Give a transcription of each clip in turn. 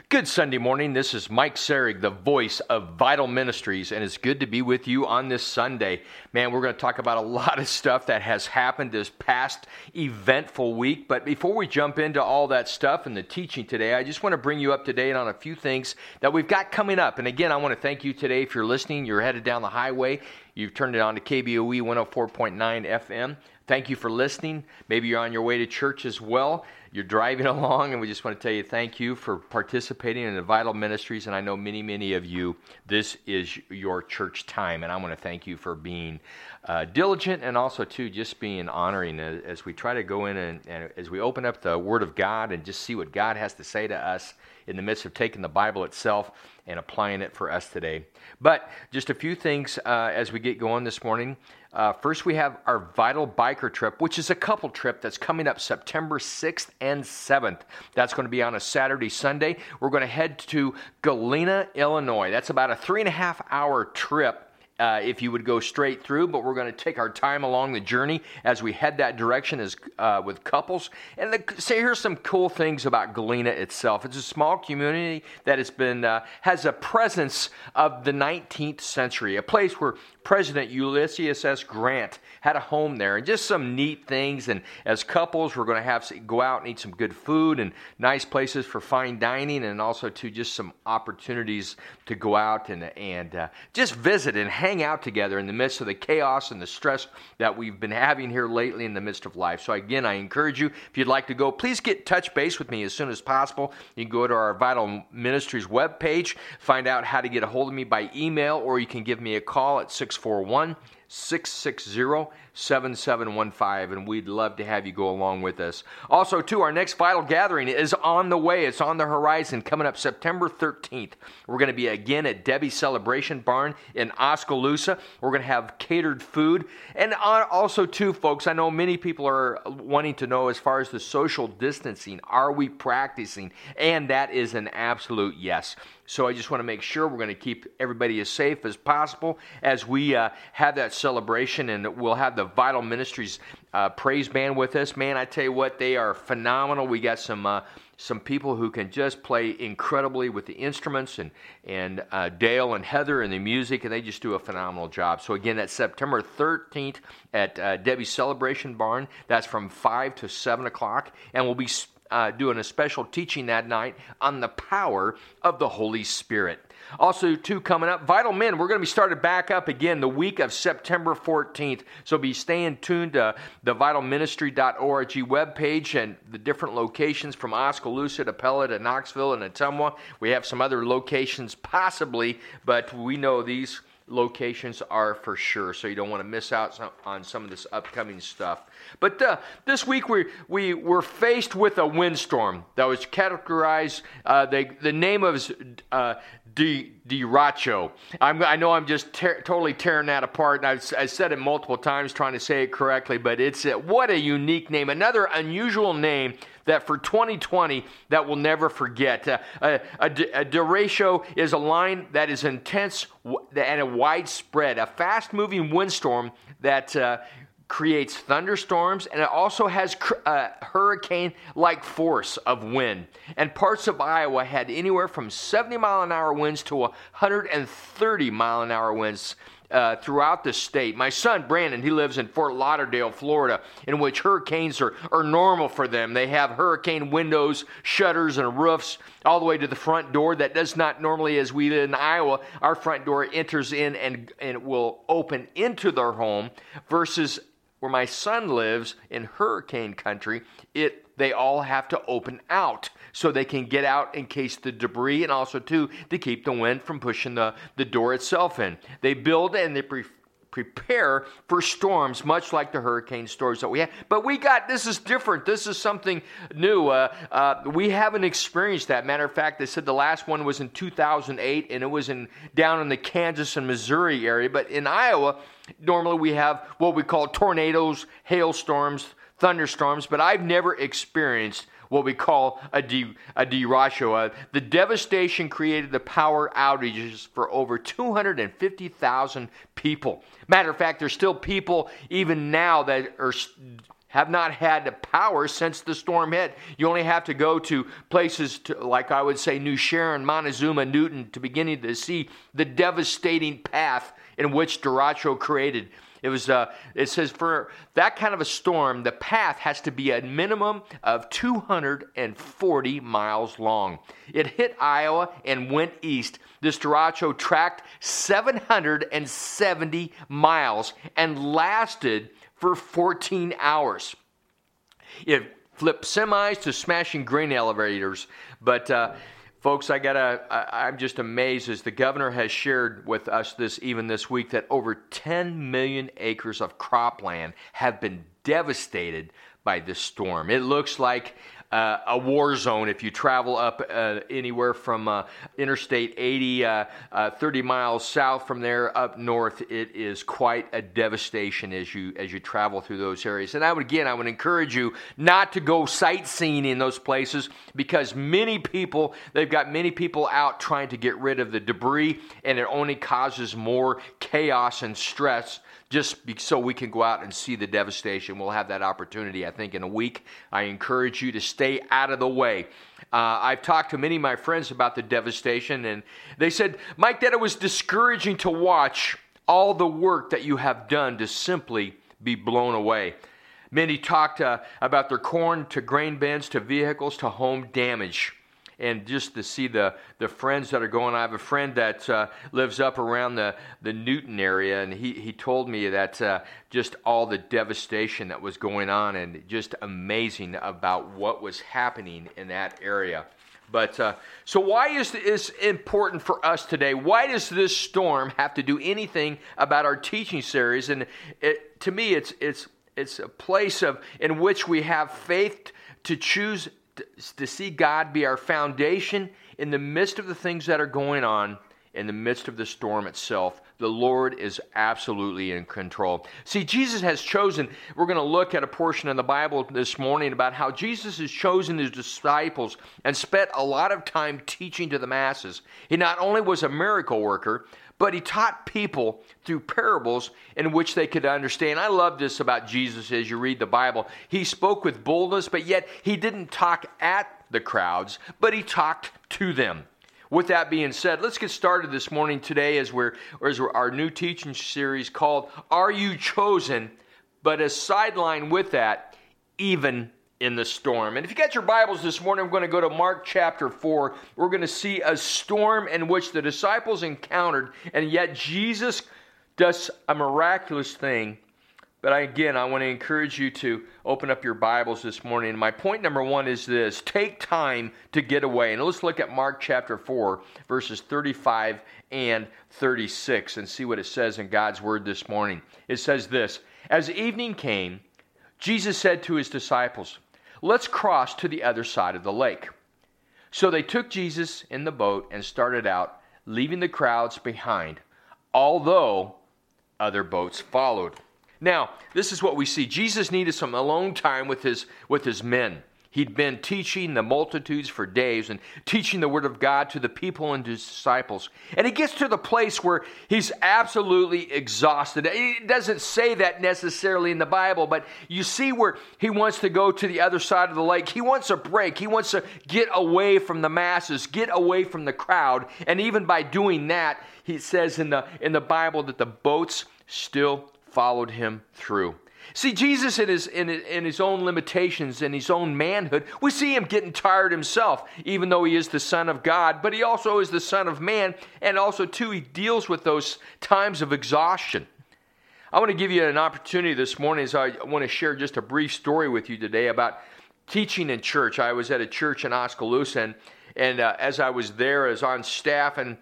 Good Sunday morning. This is Mike Serig, the voice of Vital Ministries, and it's good to be with you on this Sunday. Man, we're going to talk about a lot of stuff that has happened this past eventful week, but before we jump into all that stuff and the teaching today, I just want to bring you up to date on a few things that we've got coming up. And again, I want to thank you today if you're listening, you're headed down the highway, you've turned it on to KBOE 104.9 FM. Thank you for listening. Maybe you're on your way to church as well. You're driving along, and we just want to tell you thank you for participating in the Vital Ministries. And I know many of you, this is your church time, and I want to thank you for being diligent and also, too, just being honoring as we try to go in and as we open up the Word of God and just see what God has to say to us in the midst of taking the Bible itself and applying it for us today. But just a few things as we get going this morning. First, we have our Vital Biker Trip, which is a couple trip that's coming up September 6th and 7th. That's going to be on a Saturday, Sunday. We're going to head to Galena, Illinois. That's about a 3.5-hour trip. If you would go straight through, but we're going to take our time along the journey as we head that direction as with couples. And here's some cool things about Galena itself. It's a small community that has a presence of the 19th century, a place where President Ulysses S. Grant had a home there, and just some neat things. And as couples, we're going to go out and eat some good food and nice places for fine dining, and also to just some opportunities to go out and just visit and hang out together in the midst of the chaos and the stress that we've been having here lately in the midst of life. So again, I encourage you, if you'd like to go, please touch base with me as soon as possible. You can go to our Vital Ministries webpage, find out how to get a hold of me by email, or you can give me a call at 641-660-7715, and we'd love to have you go along with us. Also, too, our next Vital Gathering is on the way. It's on the horizon, coming up September 13th. We're going to be again at Debbie's Celebration Barn in Oskaloosa. We're going to have catered food. And also, too, folks, I know many people are wanting to know as far as the social distancing, are we practicing? And that is an absolute yes. So I just want to make sure we're going to keep everybody as safe as possible as we have that celebration, and we'll have the Vital Ministries praise band with us. Man, I tell you what, they are phenomenal. We got some people who can just play incredibly with the instruments, and Dale and Heather and the music, and they just do a phenomenal job. So again, that's September 13th at Debbie's Celebration Barn. That's from 5 to 7 o'clock, and we'll be doing a special teaching that night on the power of the Holy Spirit. Also, too, coming up, Vital Men, we're going to be started back up again the week of September 14th. So be staying tuned to the vitalministry.org webpage and the different locations from Oskaloosa to Pella to Knoxville and Ottumwa. We have some other locations possibly, but we know these locations are for sure, so you don't want to miss out on some of this upcoming stuff. But this week we were faced with a windstorm that was categorized. The name of it is Derecho. I know I'm just totally tearing that apart, and I've said it multiple times trying to say it correctly, but what a unique name, another unusual name that for 2020 that we'll never forget. A derecho is a line that is intense and a widespread, a fast-moving windstorm that creates thunderstorms, and it also has hurricane-like force of wind. And parts of Iowa had anywhere from 70-mile-an-hour winds to 130-mile-an-hour winds throughout the state. My son, Brandon, he lives in Fort Lauderdale, Florida, in which hurricanes are normal for them. They have hurricane windows, shutters, and roofs all the way to the front door. That does not normally, as we live in Iowa, our front door enters in and it will open into their home, versus where my son lives in hurricane country, they all have to open out so they can get out in case the debris, and also too to keep the wind from pushing the door itself in. They build and they prepare for storms, much like the hurricane storms that we have. But this is different. This is something new. We haven't experienced that. Matter of fact, they said the last one was in 2008, and it was down in the Kansas and Missouri area. But in Iowa, normally we have what we call tornadoes, hailstorms, thunderstorms, but I've never experienced what we call a derecho. The devastation created the power outages for over 250,000 people. Matter of fact, there's still people even now that are have not had power since the storm hit. You only have to go to places like I would say New Sharon, Montezuma, Newton to beginning to see the devastating path in which derecho created. It says for that kind of a storm, the path has to be a minimum of 240 miles long. It hit Iowa and went east. This derecho tracked 770 miles and lasted for 14 hours. It flipped semis to smashing grain elevators. But folks, I'm just amazed as the governor has shared with us even this week that over 10 million acres of cropland have been devastated by this storm. It looks like a war zone if you travel up anywhere from Interstate 80, 30 miles south from there up north. It is quite a devastation as you travel through those areas. And I would encourage you not to go sightseeing in those places because they've got many people out trying to get rid of the debris, and it only causes more chaos and stress. Just so we can go out and see the devastation. We'll have that opportunity, I think, in a week. I encourage you to stay out of the way. I've talked to many of my friends about the devastation, and they said, Mike, that it was discouraging to watch all the work that you have done to simply be blown away. Many talked about their corn to grain bins to vehicles to home damage. And just to see the friends that are going. I have a friend that lives up around the Newton area, and he told me that just all the devastation that was going on, and just amazing about what was happening in that area. But so why is this important for us today? Why does this storm have to do anything about our teaching series? And to me, it's a place in which we have faith to choose to see God be our foundation in the midst of the things that are going on, in the midst of the storm itself. The Lord is absolutely in control. See, Jesus has chosen, we're going to look at a portion in the Bible this morning about how Jesus has chosen his disciples and spent a lot of time teaching to the masses. He not only was a miracle worker, but he taught people through parables in which they could understand. I love this about Jesus as you read the Bible. He spoke with boldness, but yet he didn't talk at the crowds, but he talked to them. With that being said, let's get started this morning today as our new teaching series called Are You Chosen? But a sideline with that, even in the storm. And if you got your Bibles this morning, we're going to go to Mark chapter 4. We're going to see a storm in which the disciples encountered, and yet Jesus does a miraculous thing. But I want to encourage you to open up your Bibles this morning. And my point number one is this: take time to get away. And let's look at Mark chapter 4, verses 35 and 36, and see what it says in God's Word this morning. It says this: As evening came, Jesus said to his disciples, "Let's cross to the other side of the lake." So they took Jesus in the boat and started out, leaving the crowds behind, although other boats followed. Now, this is what we see. Jesus needed some alone time with his men. He'd been teaching the multitudes for days and teaching the Word of God to the people and his disciples. And he gets to the place where he's absolutely exhausted. It doesn't say that necessarily in the Bible, but you see where he wants to go to the other side of the lake. He wants a break. He wants to get away from the masses, get away from the crowd. And even by doing that, he says in the Bible that the boats still followed him through. See, Jesus in his own limitations, in his own manhood, we see him getting tired himself, even though he is the Son of God, but he also is the Son of Man, and also, too, he deals with those times of exhaustion. I want to give you an opportunity this morning as I want to share just a brief story with you today about teaching in church. I was at a church in Oskaloosa, and as I was there, as on staff, and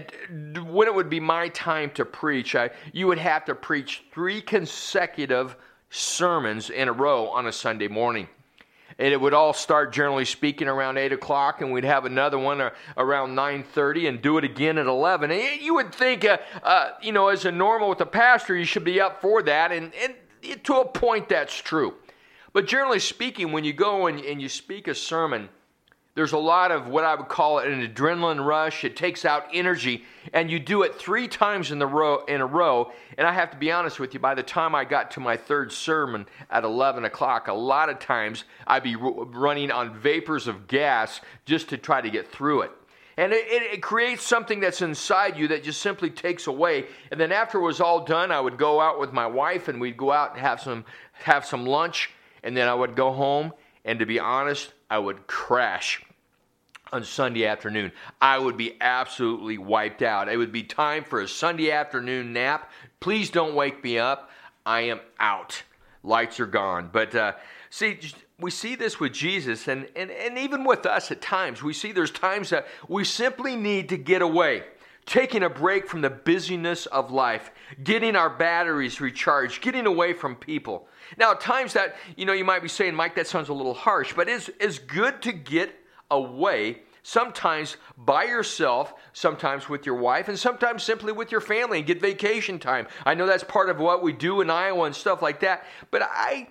when it would be my time to preach, you would have to preach 3 consecutive sermons in a row on a Sunday morning. And it would all start, generally speaking, around 8 o'clock, and we'd have another one around 9:30 and do it again at 11. And you would think, as a normal with a pastor, you should be up for that, and to a point that's true. But generally speaking, when you go and you speak a sermon, there's a lot of what I would call an adrenaline rush. It takes out energy, and you do it 3 times in a row, and I have to be honest with you, by the time I got to my third sermon at 11 o'clock, a lot of times I'd be running on vapors of gas just to try to get through it. And it creates something that's inside you that just simply takes away. And then after it was all done, I would go out with my wife, and we'd go out and have some lunch, and then I would go home, and to be honest, I would crash on Sunday afternoon. I would be absolutely wiped out. It would be time for a Sunday afternoon nap. Please don't wake me up. I am out. Lights are gone. But see, we see this with Jesus, and even with us at times. We see there's times that we simply need to get away. Taking a break from the busyness of life, getting our batteries recharged, getting away from people. Now, at times that, you might be saying, Mike, that sounds a little harsh, but it's good to get away, sometimes by yourself, sometimes with your wife, and sometimes simply with your family and get vacation time. I know that's part of what we do in Iowa and stuff like that, but I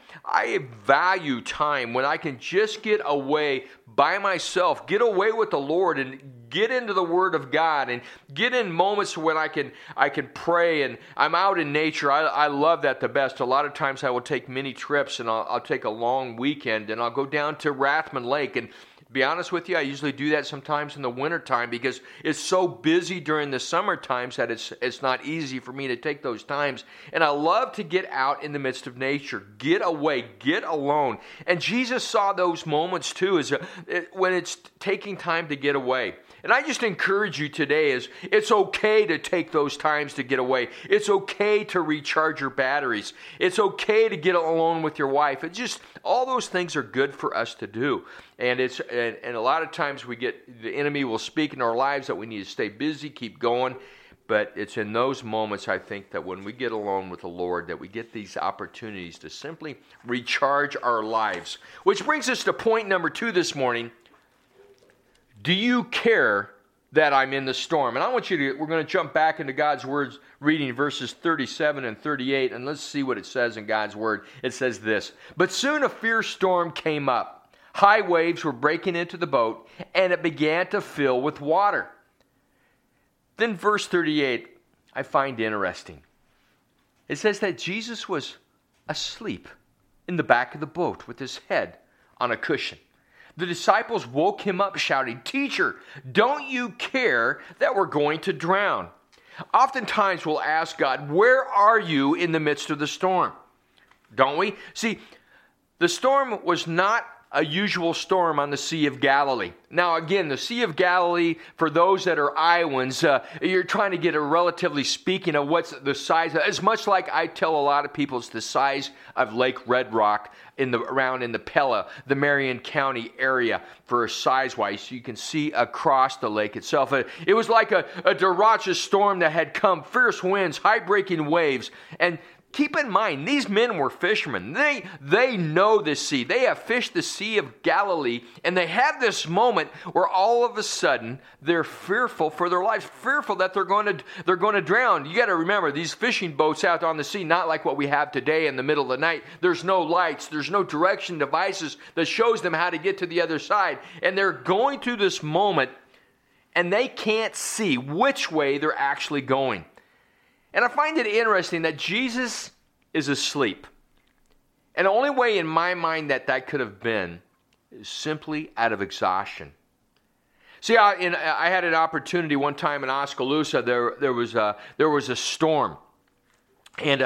value time when I can just get away by myself, get away with the Lord and get into the Word of God and get in moments when I can pray, and I'm out in nature. I love that the best. A lot of times I will take many trips, and I'll take a long weekend, and I'll go down to Rathman Lake. And to be honest with you, I usually do that sometimes in the wintertime because it's so busy during the summer times that it's not easy for me to take those times. And I love to get out in the midst of nature, get away, get alone. And Jesus saw those moments too, when it's taking time to get away. And I just encourage you today it's okay to take those times to get away. It's okay to recharge your batteries. It's okay to get alone with your wife. It's just, all those things are good for us to do. And a lot of times the enemy will speak in our lives that we need to stay busy, keep going. But it's in those moments, I think, that when we get alone with the Lord, that we get these opportunities to simply recharge our lives. Which brings us to point number 2 this morning. Do you care that I'm in the storm? And we're going to jump back into God's words, reading verses 37 and 38, and let's see what it says in God's word. It says this: "But soon a fierce storm came up. High waves were breaking into the boat, and it began to fill with water." Then verse 38, I find interesting. It says that Jesus was asleep in the back of the boat with his head on a cushion. The disciples woke him up shouting, "Teacher, don't you care that we're going to drown?" Oftentimes we'll ask God, where are you in the midst of the storm? Don't we? See, the storm was not a usual storm on the Sea of Galilee. Now again, the Sea of Galilee, for those that are Iowans, you're trying to get a relatively speaking of what's the size of, as much like I tell a lot of people, it's the size of Lake Red Rock around in the Pella, the Marion County area, for size-wise. You can see across the lake itself. It was like a derecho storm that had come, fierce winds, high-breaking waves, and keep in mind, these men were fishermen. They know this sea. They have fished the Sea of Galilee, and they have this moment where all of a sudden they're fearful for their lives, fearful that they're going to drown. You got to remember, these fishing boats out on the sea, not like what we have today in the middle of the night. There's no lights. There's no direction devices that shows them how to get to the other side. And they're going through this moment, and they can't see which way they're actually going. And I find it interesting that Jesus is asleep. And the only way in my mind that could have been is simply out of exhaustion. See, I had an opportunity one time in Oskaloosa. There was a storm. And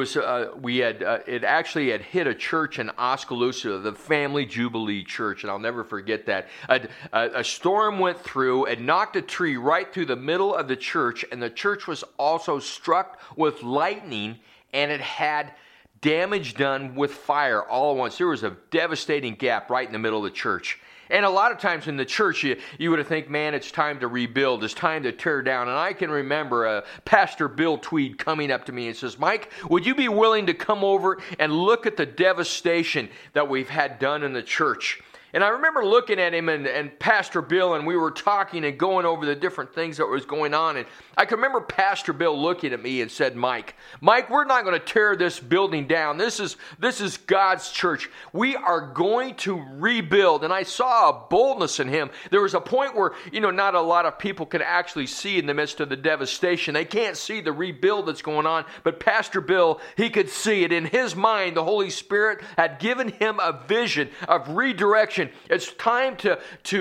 it actually had hit a church in Oskaloosa, the Family Jubilee Church, and I'll never forget that. A storm went through and knocked a tree right through the middle of the church, and the church was also struck with lightning, and it had damage done with fire all at once. There was a devastating gap right in the middle of the church. And a lot of times in the church, you would think, man, it's time to rebuild. It's time to tear down. And I can remember Pastor Bill Tweed coming up to me and says, "Mike, would you be willing to come over and look at the devastation that we've had done in the church?" And I remember looking at him and Pastor Bill, and we were talking and going over the different things that was going on. And I can remember Pastor Bill looking at me and said, Mike, we're not going to tear this building down. This is God's church. We are going to rebuild. And I saw a boldness in him. There was a point where, not a lot of people can actually see in the midst of the devastation. They can't see the rebuild that's going on. But Pastor Bill, he could see it. In his mind, the Holy Spirit had given him a vision of redirection. It's time to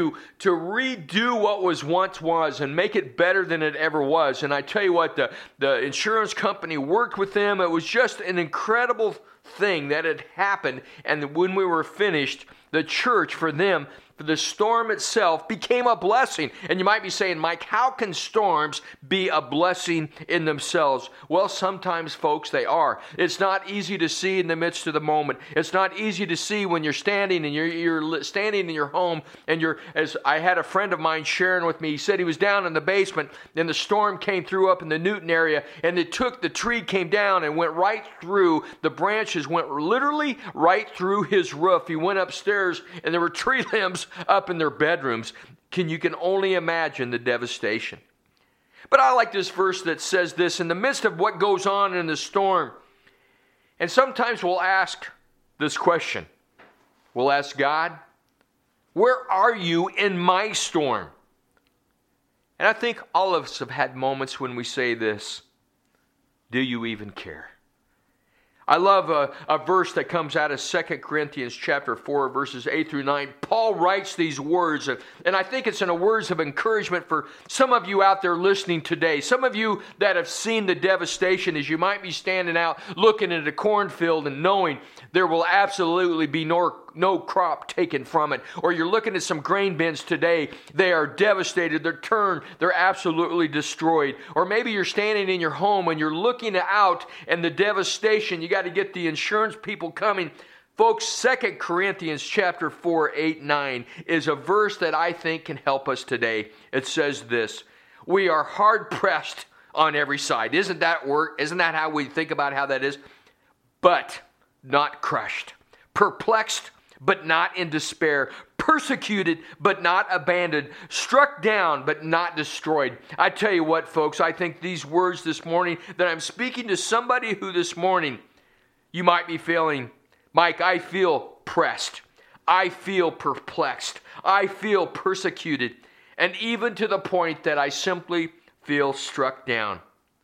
redo what once was and make it better than it ever was. And I tell you what, the insurance company worked with them. It was just an incredible thing that had happened. And when we were finished, the church, for them, the storm itself became a blessing. And you might be saying, Mike, how can storms be a blessing in themselves? Well, sometimes, folks, they are. It's not easy to see in the midst of the moment. It's not easy to see when you're standing and you're standing in your home and as I had a friend of mine sharing with me, he said he was down in the basement and the storm came through up in the Newton area and the tree came down and went right through, the branches went literally right through his roof. He went upstairs and there were tree limbs up in their bedrooms. You can only imagine the devastation. But I like this verse that says this, in the midst of what goes on in the storm. And sometimes we'll ask this question. We'll ask God, where are you in my storm? And I think all of us have had moments when we say this, do you even care? I love a verse that comes out of 2 Corinthians chapter 4, verses 8 through 9. Paul writes these words, and I think it's in a words of encouragement for some of you out there listening today. Some of you that have seen the devastation as you might be standing out looking at a cornfield and knowing there will absolutely be no crop taken from it. Or you're looking at some grain bins today. They are devastated. They're absolutely destroyed. Or maybe you're standing in your home and you're looking out and the devastation. You got to get the insurance people coming. Folks, 2 Corinthians chapter 4, 8, 9 is a verse that I think can help us today. It says this, we are hard pressed on every side. Isn't that how we think about how that is? But not crushed. Perplexed, but not in despair. Persecuted, but not abandoned. Struck down, but not destroyed. I tell you what, folks, I think these words this morning, that I'm speaking to somebody who this morning, you might be feeling, Mike, I feel pressed. I feel perplexed. I feel persecuted. And even to the point that I simply feel struck down.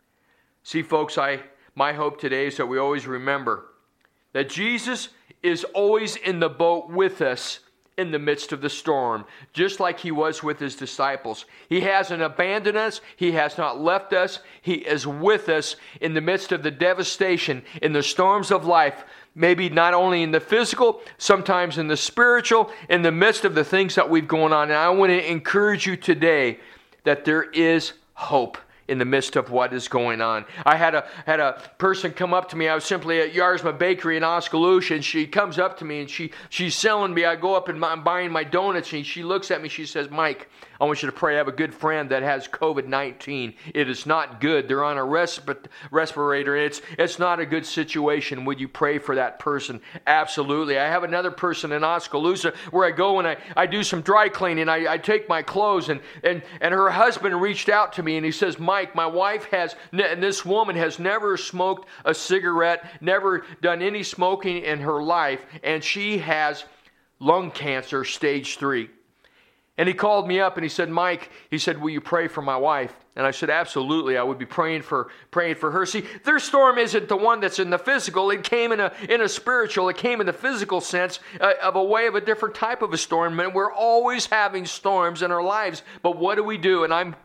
See, folks, my hope today is that we always remember that Jesus is always in the boat with us in the midst of the storm, just like he was with his disciples. He hasn't abandoned us. He has not left us. He is with us in the midst of the devastation, in the storms of life, maybe not only in the physical, sometimes in the spiritual, in the midst of the things that we've going on. And I want to encourage you today that there is hope in the midst of what is going on. I had a person come up to me. I was simply at Yarsma Bakery in Oskaloosa, and she comes up to me and she's selling me. I go up and I'm buying my donuts, and she looks at me. She says, Mike, I want you to pray. I have a good friend that has COVID-19. It is not good. They're on a respirator. It's not a good situation. Would you pray for that person? Absolutely. I have another person in Oskaloosa where I go and I do some dry cleaning. I take my clothes, and her husband reached out to me and he says, Mike, my wife and this woman has never smoked a cigarette, never done any smoking in her life, and she has lung cancer, stage 3. And he called me up and he said, Mike, he said, will you pray for my wife? And I said, absolutely, I would be praying for her. See, their storm isn't the one that's in the physical. It came in a spiritual, it came in the physical sense of a different type of a storm. And we're always having storms in our lives. But what do we do? And I'm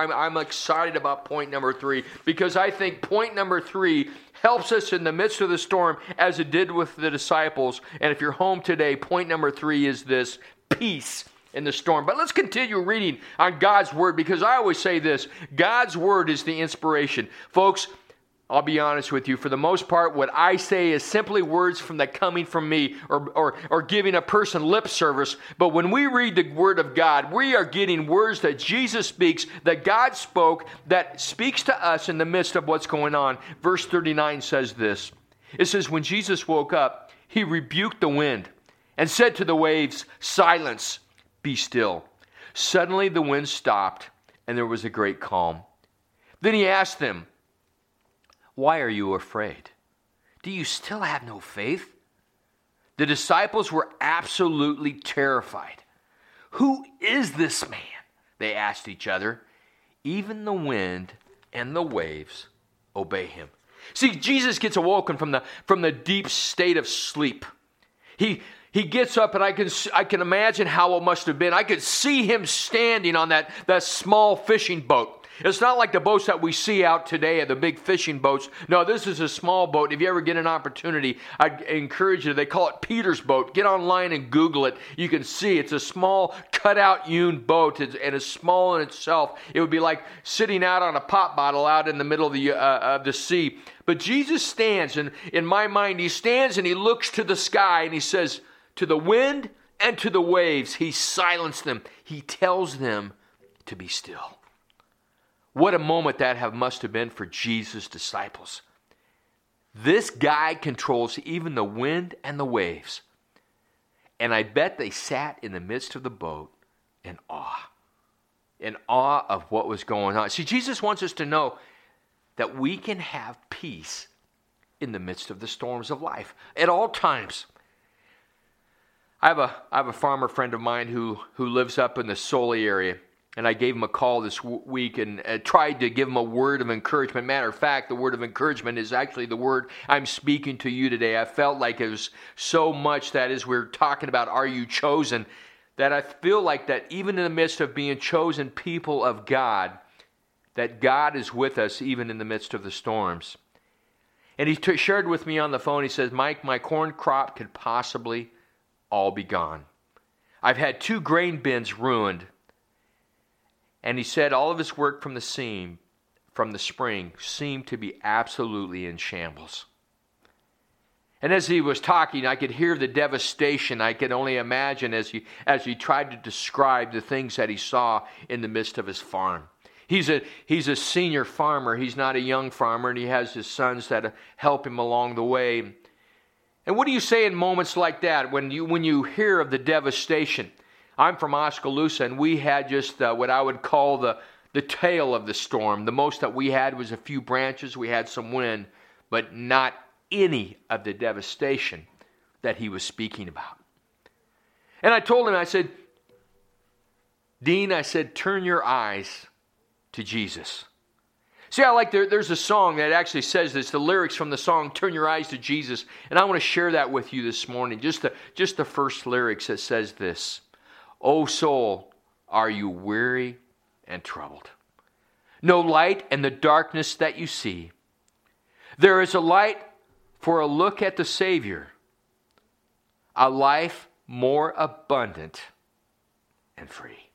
excited about point number 3, because I think point number 3 helps us in the midst of the storm as it did with the disciples. And if you're home today, point number 3 is this: peace in the storm. But let's continue reading on God's Word, because I always say this: God's Word is the inspiration. Folks, I'll be honest with you. For the most part, what I say is simply words coming from me, or giving a person lip service. But when we read the Word of God, we are getting words that Jesus speaks, that God spoke, that speaks to us in the midst of what's going on. Verse 39 says this. It says, when Jesus woke up, he rebuked the wind and said to the waves, "Silence, be still." Suddenly the wind stopped, and there was a great calm. Then he asked them, "Why are you afraid? Do you still have no faith?" The disciples were absolutely terrified. "Who is this man?" they asked each other. "Even the wind and the waves obey him." See, Jesus gets awoken from the deep state of sleep. He gets up, and I can imagine how it must have been. I could see him standing on that small fishing boat. It's not like the boats that we see out today, the big fishing boats. No, this is a small boat. If you ever get an opportunity, I'd encourage you. They call it Peter's boat. Get online and Google it. You can see it's a small cut-out hewn boat, and it's small in itself. It would be like sitting out on a pop bottle out in the middle of the sea. But Jesus stands, and in my mind, he stands and he looks to the sky, and he says, to the wind and to the waves, he silenced them. He tells them to be still. What a moment that must have been for Jesus' disciples. This guy controls even the wind and the waves. And I bet they sat in the midst of the boat in awe of what was going on. See, Jesus wants us to know that we can have peace in the midst of the storms of life at all times. I have a farmer friend of mine who lives up in the Soli area. And I gave him a call this week and tried to give him a word of encouragement. Matter of fact, the word of encouragement is actually the word I'm speaking to you today. I felt like it was so much that as we're talking about, are you chosen, that I feel like that even in the midst of being chosen people of God, that God is with us even in the midst of the storms. And he shared with me on the phone, he says, "Mike, my corn crop could possibly all be gone. I've had 2 grain bins ruined." And he said all of his work from the spring, seemed to be absolutely in shambles. And as he was talking, I could hear the devastation. I could only imagine as he tried to describe the things that he saw in the midst of his farm. He's a senior farmer. He's not a young farmer, and he has his sons that help him along the way. And what do you say in moments like that when you hear of the devastation? I'm from Oskaloosa, and we had just what I would call the tail of the storm. The most that we had was a few branches. We had some wind, but not any of the devastation that he was speaking about. And I told him, I said, "Dean," I said, "turn your eyes to Jesus." See, there's a song that actually says this, the lyrics from the song, "Turn Your Eyes to Jesus." And I want to share that with you this morning. Just the first lyrics that says this. "O soul, are you weary and troubled? No light in the darkness that you see. There is a light for a look at the Savior, a life more abundant and free."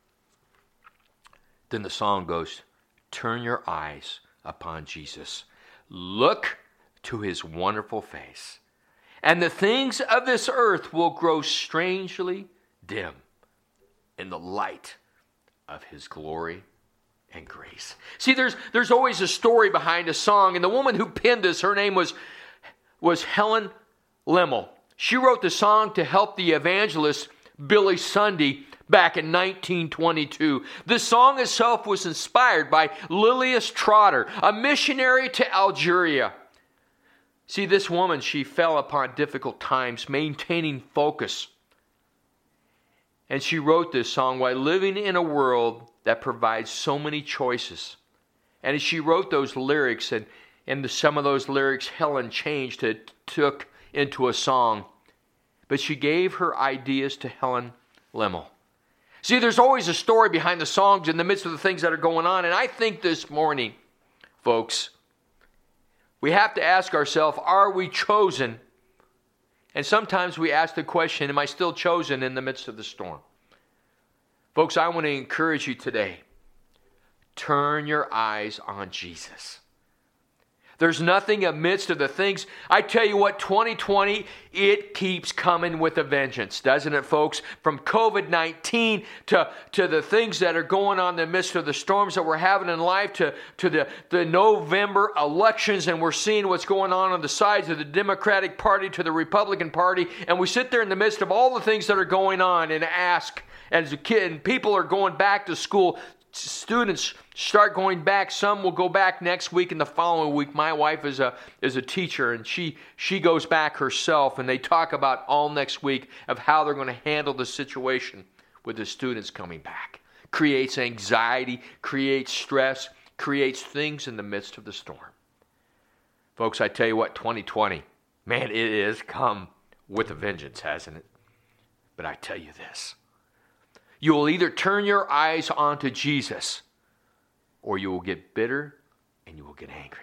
Then the song goes, "Turn your eyes upon Jesus. Look to his wonderful face, and the things of this earth will grow strangely dim in the light of his glory and grace." See, there's always a story behind a song, and the woman who penned this, her name was Helen Lemmel. She wrote the song to help the evangelist Billy Sunday back in 1922. The song itself was inspired by Lilias Trotter, a missionary to Algeria. See, this woman, she fell upon difficult times, maintaining focus. And she wrote this song while living in a world that provides so many choices. And as she wrote those lyrics, and some of those lyrics Helen took into a song. But she gave her ideas to Helen Lemmel. See, there's always a story behind the songs in the midst of the things that are going on. And I think this morning, folks, we have to ask ourselves, are we chosen? And sometimes we ask the question, am I still chosen in the midst of the storm? Folks, I want to encourage you today. Turn your eyes on Jesus. There's nothing amidst of the things. I tell you what, 2020, it keeps coming with a vengeance, doesn't it, folks? From COVID-19 to the things that are going on in the midst of the storms that we're having in life, to the November elections, and we're seeing what's going on the sides of the Democratic Party to the Republican Party, and we sit there in the midst of all the things that are going on and ask, as a kid, and people are going back to school. Students start going back. Some will go back next week and the following week. My wife is a teacher, and she goes back herself, and they talk about all next week of how they're going to handle the situation with the students coming back. Creates anxiety, creates stress, creates things in the midst of the storm. Folks, I tell you what, 2020, man, it has come with a vengeance, hasn't it? But I tell you this. You will either turn your eyes onto Jesus, or you will get bitter and you will get angry.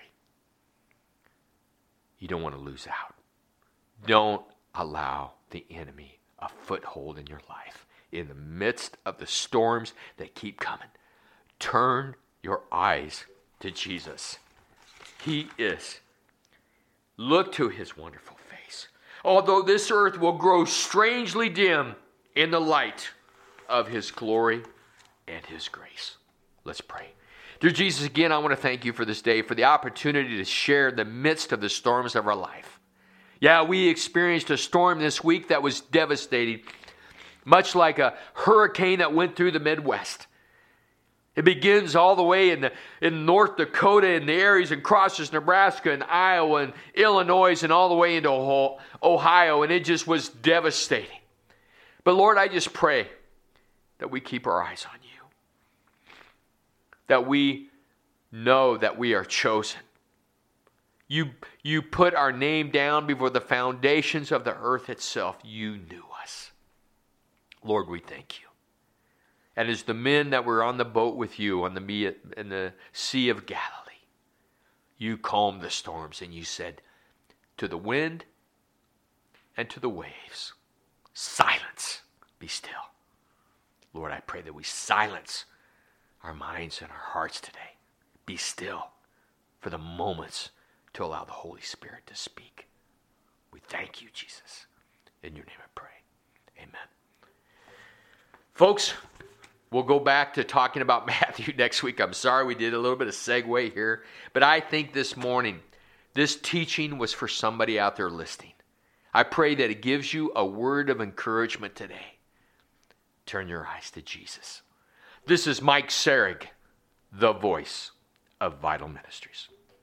You don't want to lose out. Don't allow the enemy a foothold in your life. In the midst of the storms that keep coming, turn your eyes to Jesus. He is. Look to his wonderful face. Although this earth will grow strangely dim in the light of his glory and his grace. Let's pray. Dear Jesus, again, I want to thank you for this day, for the opportunity to share the midst of the storms of our life. Yeah, we experienced a storm this week that was devastating, much like a hurricane that went through the Midwest. It begins all the way in North Dakota and the areas and crosses Nebraska and Iowa and Illinois and all the way into Ohio, and it just was devastating. But Lord, I just pray that we keep our eyes on you. That we know that we are chosen. You put our name down before the foundations of the earth itself. You knew us. Lord, we thank you. And as the men that were on the boat with you in the Sea of Galilee, you calmed the storms and you said to the wind and to the waves, silence, be still. Lord, I pray that we silence our minds and our hearts today. Be still for the moments to allow the Holy Spirit to speak. We thank you, Jesus. In your name I pray. Amen. Folks, we'll go back to talking about Matthew next week. I'm sorry we did a little bit of segue here, but I think this morning, this teaching was for somebody out there listening. I pray that it gives you a word of encouragement today. Turn your eyes to Jesus. This is Mike Serig, the voice of Vital Ministries.